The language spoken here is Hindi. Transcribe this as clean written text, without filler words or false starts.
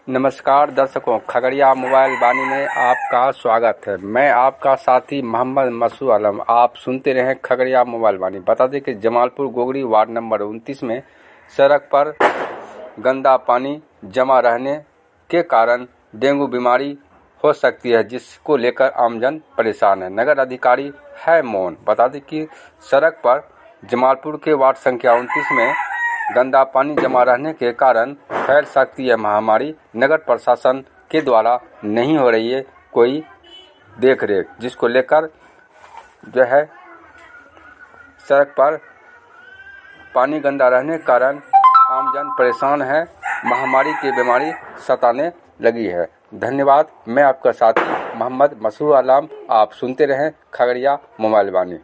नमस्कार दर्शकों, खगड़िया मोबाइल वाणी में आपका स्वागत है। मैं आपका साथी मोहम्मद मसूद आलम। आप सुनते रहें खगड़िया मोबाइल वाणी। बता दें कि जमालपुर गोगड़ी वार्ड नंबर 29 में सड़क पर गंदा पानी जमा रहने के कारण डेंगू बीमारी हो सकती है, जिसको लेकर आमजन परेशान है। नगर अधिकारी है मौन। बता दें कि सड़क पर जमालपुर के वार्ड संख्या 29 में गंदा पानी जमा रहने के कारण फैल सकती है महामारी। नगर प्रशासन के द्वारा नहीं हो रही है कोई देख रेख, जिसको लेकर जो है सड़क पर पानी गंदा रहने के कारण आमजन परेशान है। महामारी की बीमारी सताने लगी है। धन्यवाद। मैं आपका साथी मोहम्मद मसूद आलम। आप सुनते रहें खगड़िया मोबाइल वाणी।